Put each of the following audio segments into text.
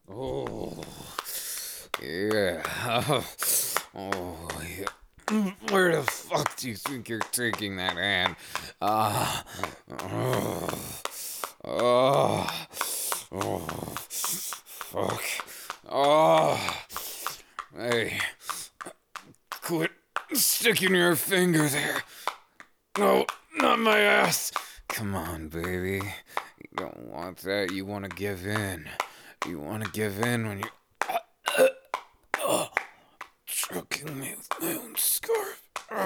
Oh, yeah. Oh, yeah. Where the fuck do you think you're taking that hand? Ah. Oh. Oh. Oh. Fuck. Oh. Hey. Quit sticking your finger there. No, not my ass. Come on, baby. You don't want that. You want to give in. You want to give in when you're choking me with my own scarf.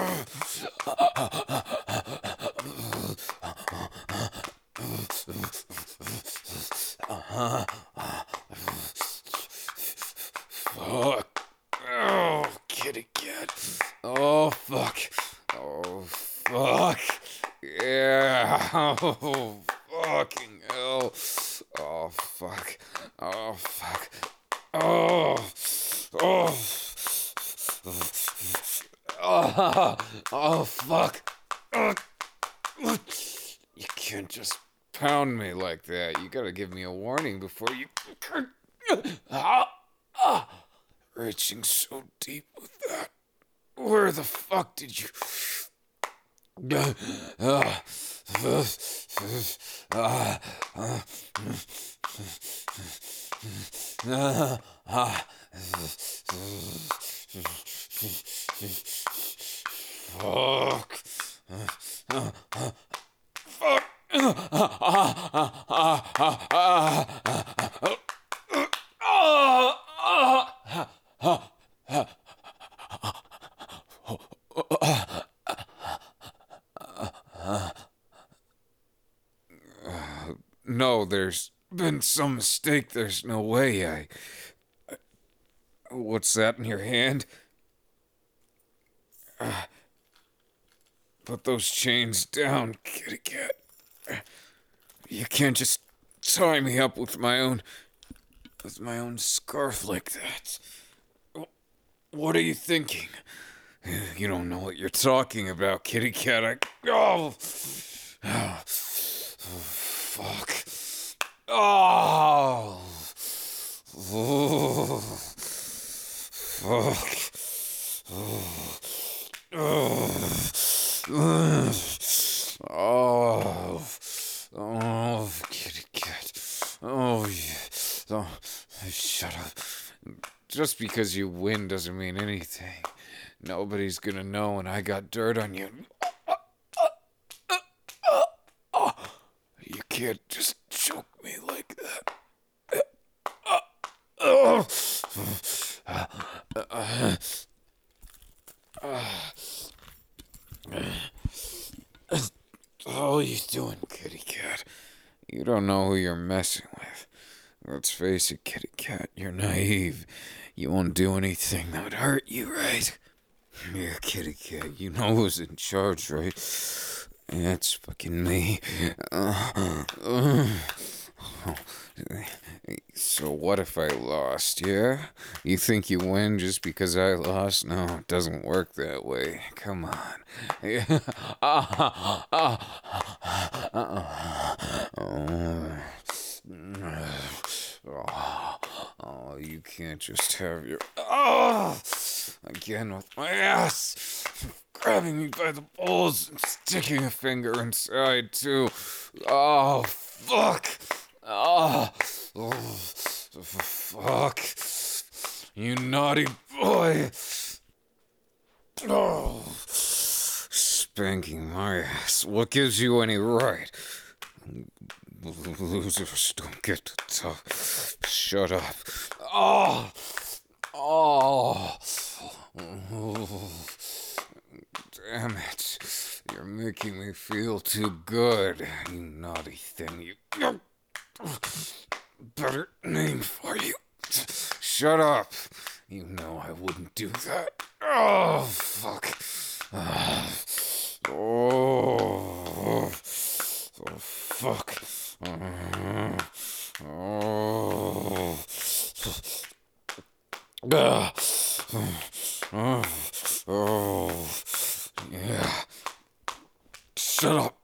Fuck. Oh, kitty cat. Oh, fuck. Oh, fuck. Yeah. Oh, fucking hell. Oh, fuck. Oh, fuck. Oh. Oh. Oh, oh fuck. You can't just pound me like that. You gotta give me a warning before you. Reaching so deep with that. Where the fuck did you. Fuck. No, there's been some mistake. There's no way What's that in your hand? Put those chains down, kitty cat. You can't just tie me up with my own scarf like that. What are you thinking? You don't know what you're talking about, kitty cat. Oh, fuck. Oh, oh, fuck. Oh, oh, kitty cat. Oh, yeah. Oh, shut up. Just because you win doesn't mean anything. Nobody's gonna know when I got dirt on you. You can't just choke me like that. Oh. How are you doing, kitty cat? You don't know who you're messing with. Let's face it, kitty cat, you're naive. You won't do anything that would hurt you, right? Yeah, kitty cat, you know who's in charge, right? That's fucking me. So what if I lost, yeah? You think you win just because I lost? No, it doesn't work that way. Come on. Oh, you can't just have your. Oh! Again with my ass! Grabbing me by the balls and sticking a finger inside, too. Oh, fuck! Oh, fuck. You naughty boy. Oh, spanking my ass. What gives you any right? Losers don't get to talk. Shut up. Oh, oh, oh. Damn it. You're making me feel too good, you naughty thing. You. Better name for you. Shut up. You know I wouldn't do that. Oh, fuck. Oh, fuck. Oh. Oh. Yeah. Shut up.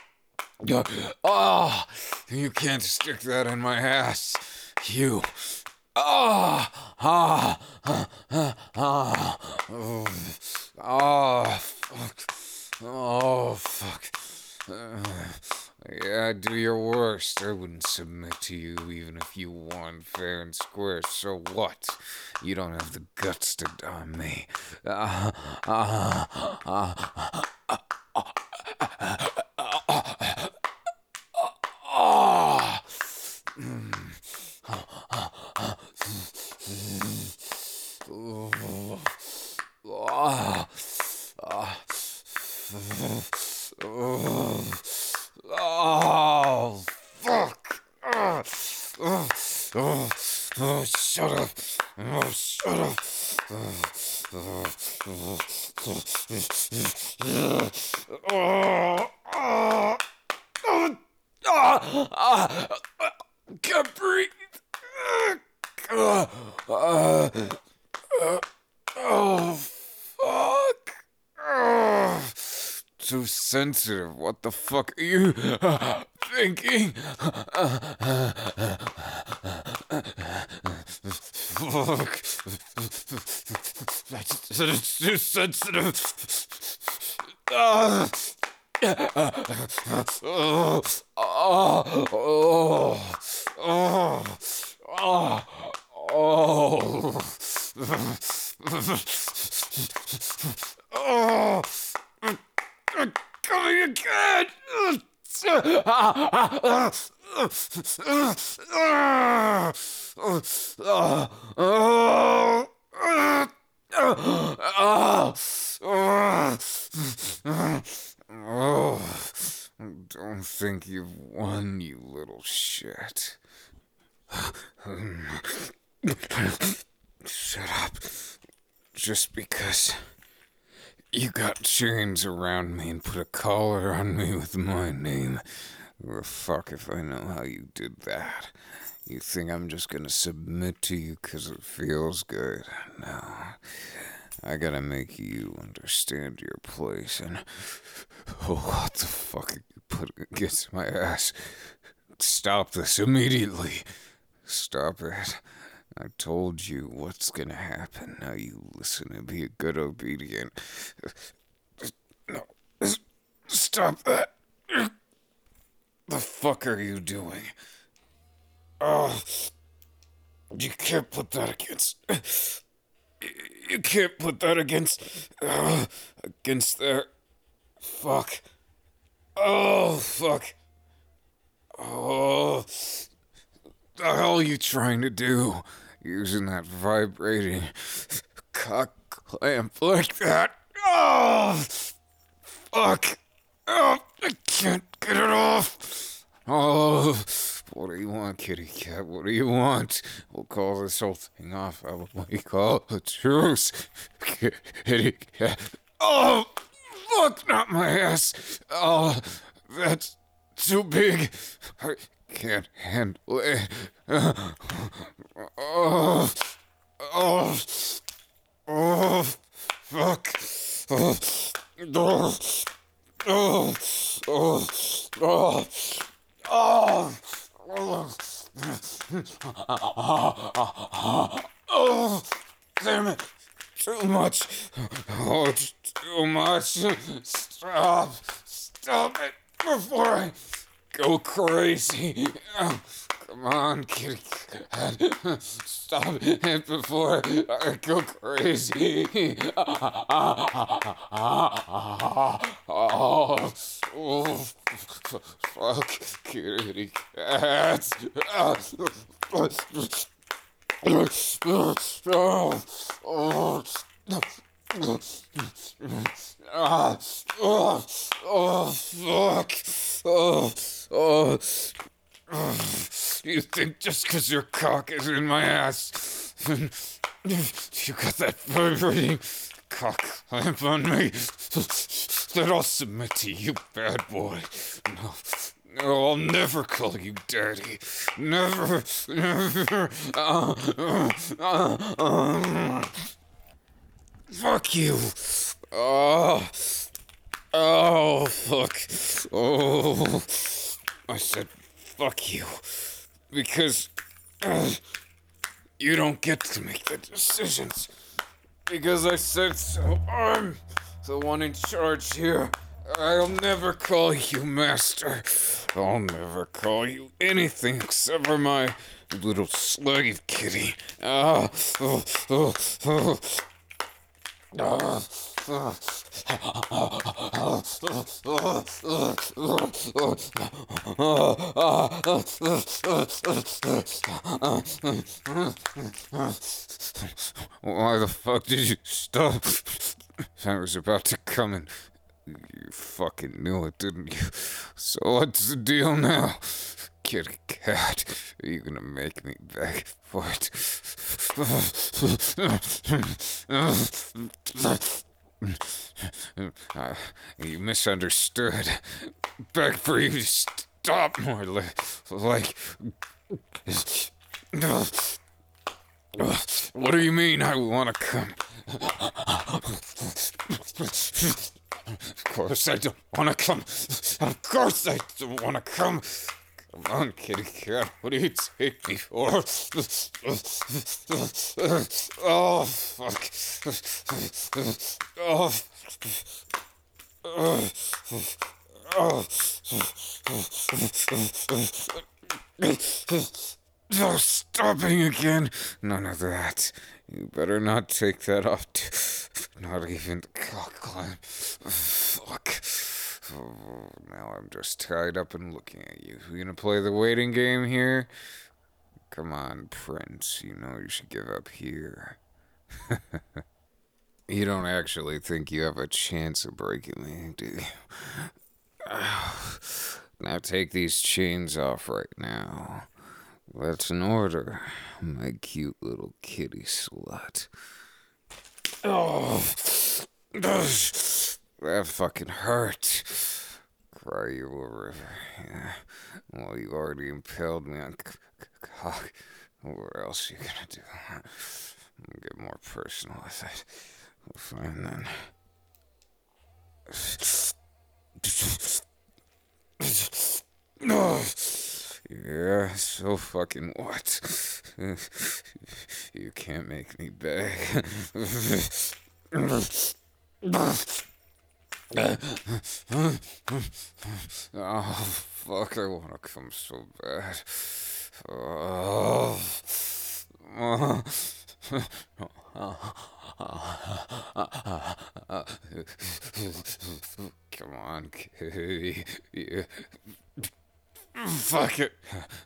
Oh, you can't stick that in my ass. You Ah, ah, ah, ah, ah, oh, oh, fuck. Oh, fuck. Yeah, do your worst. I wouldn't submit to you even if you won fair and square. So what? You don't have the guts to dom me. Ah, ah, ah, ah. Oh, oh, oh, oh, fuck. Oh, oh, oh, shut up. Oh, shut up. Oh, oh, oh, oh, oh, oh, can't breathe. Oh, fuck. Too sensitive. What the fuck are you thinking? Fuck. That's too sensitive. Oh, oh, oh, oh, oh, oh. Oh, coming again. Don't think you've won, you little shit. Shut up. Just because you got chains around me and put a collar on me with my name. Well, fuck if I know how you did that. You think I'm just gonna submit to you 'cause it feels good? No. I gotta make you understand your place and... Oh, what the fuck are you putting against my ass? Stop this immediately. Stop it. I told you what's gonna happen. Now you listen and be a good obedient. No. Stop that. The fuck are you doing? Oh. You can't put that against... You can't put that against... against their... Fuck. Oh, fuck. Oh. The hell are you trying to do? Using that vibrating cock clamp like that? Oh, fuck. Oh, I can't get it off. Oh, what do you want, kitty cat? What do you want? We'll call this whole thing off. What we call a truce. Kitty cat. Oh, fuck, not my ass. Oh, that's too big. I can't handle it. Oh, oh, oh, fuck. Oh, oh, oh, oh, oh, oh, oh, damn it. Too much. Oh, it's too much. Stop. Stop it before I go crazy. Come on, kitty cat. Stop it before I go crazy. Oh, fuck, kitty cat. Fuck. You think just 'cause your cock is in my ass, you got that vibrating cock clamp on me, that I'll submit to you, bad boy. No. No, I'll never call you daddy. Never, never. Fuck you. Oh, fuck. Oh, I said fuck you. Because You don't get to make the decisions. Because I said so. I'm the one in charge here. I'll never call you master. I'll never call you anything except for my little slave kitty. Why the fuck did you stop? I was about to come and you fucking knew it, didn't you? So what's the deal now? Kitty cat, are you gonna make me beg for it? You misunderstood. Beg for you to stop more like. What do you mean I wanna come? Of course I don't wanna come. Of course I don't wanna come. Come on, kitty cat. What do you take me for? Oh, fuck. Oh. Oh, stopping again. None of that. You better not take that off. Not even the cock climb. Fuck. Oh, now I'm just tied up and looking at you. You gonna play the waiting game here? Come on, Prince. You know you should give up here. You don't actually think you have a chance of breaking me, do you? Now take these chains off right now. That's an order, my cute little kitty slut. Oh, that fucking hurt. Cry you a river, yeah. Well, you already impaled me on cock. What else are you gonna do? I'll get more personal with it. Fine then. Yeah, so fucking what? You can't make me beg. Oh, fuck, I wanna come so bad. Oh. Come on, kitty. Yeah. Fuck it.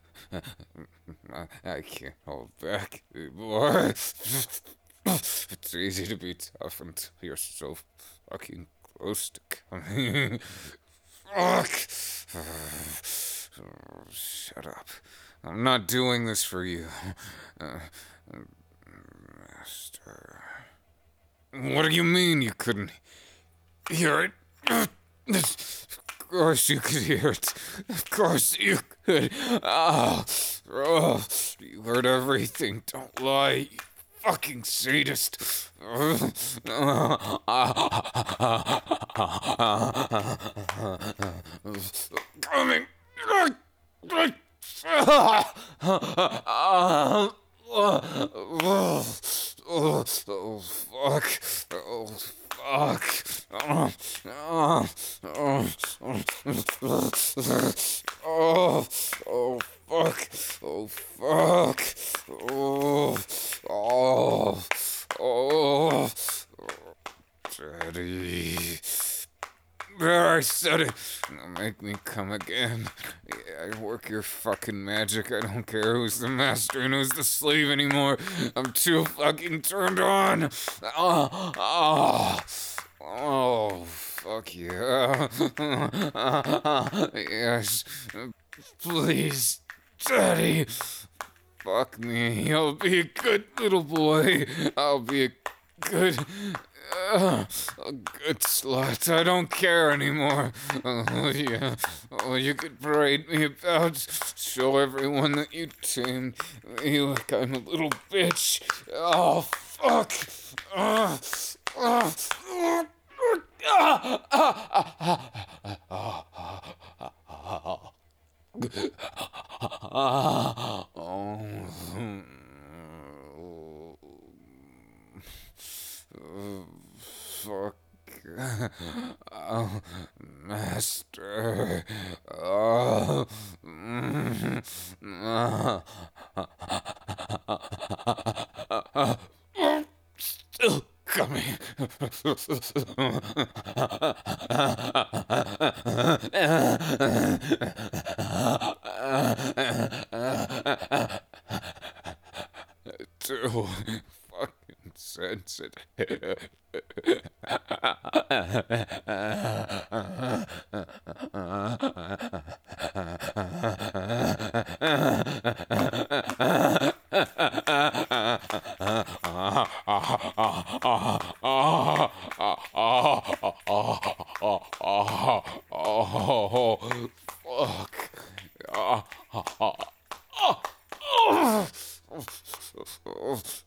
I can't hold back anymore. It's easy to be tough until you're so fucking close to coming. Fuck. Shut up. I'm not doing this for you. Master. What do you mean you couldn't hear it? Of course you could hear it. Of course you could. You heard everything. Don't lie, you fucking sadist. Coming. Oh, fuck. Oh, fuck. Oh, fuck. Oh, fuck. Oh, Daddy. There, I said it. Now make me come again. Yeah, I work your fucking magic. I don't care who's the master and who's the slave anymore. I'm too fucking turned on. Oh, fuck yeah. Yes. Please, Daddy. Fuck me. I'll be a good little boy. I'll be a good slut. I don't care anymore. Oh, yeah. Oh, you could parade me about. Show everyone that you tamed me like I'm a little bitch. Oh, fuck. Oh. Oh, Master. Oh, still coming. Too fucking sensitive. Oh, fuck.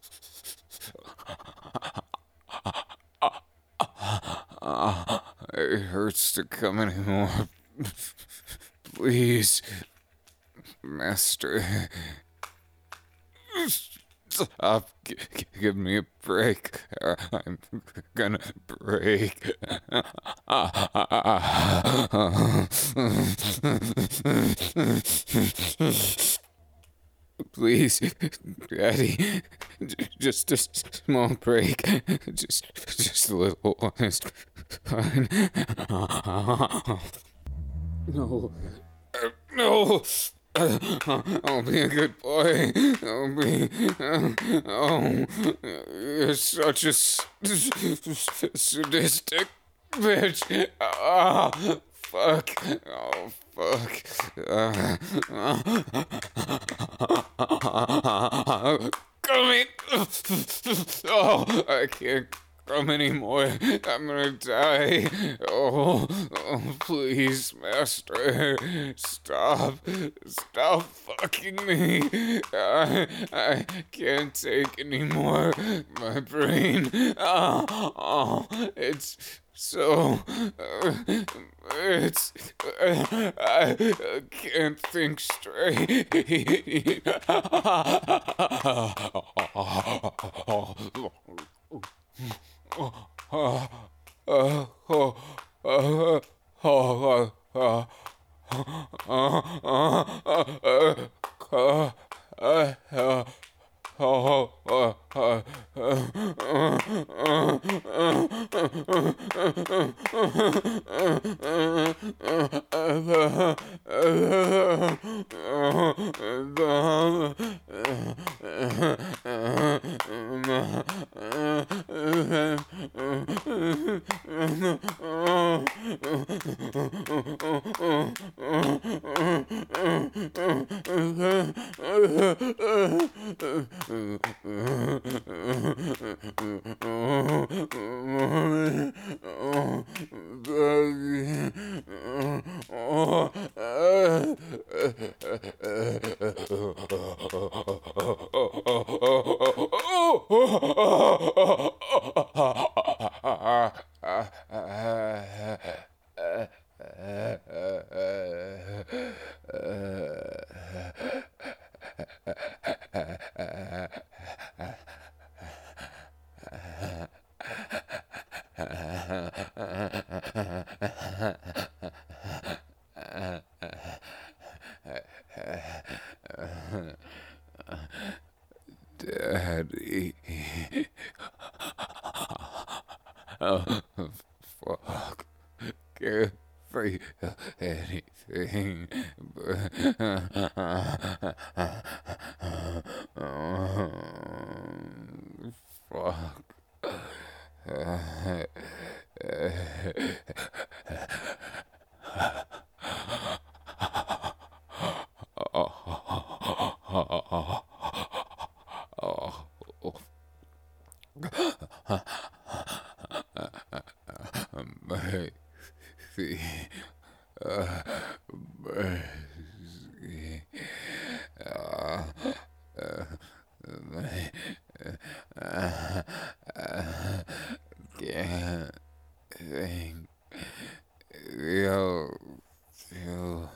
It hurts to come anymore. Please, Master. Stop. Give me a break. I'm gonna break. Please, Daddy. Just a small break. Just a little one. It's fine. No. No. I'll be a good boy. I'll be. Oh, you're such a sadistic bitch. Ah, fuck. Oh, fuck. Coming. Oh, I can't come anymore. I'm gonna die. Oh, please, Master. Stop. Stop fucking me. I can't take anymore. My brain. It's so. I can't think straight. Daddy. Oh, fuck. Can't feel anything. Fuck. Mercy. Mercy. Can't think. You.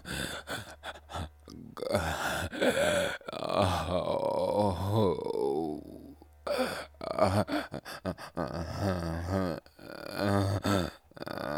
Oh.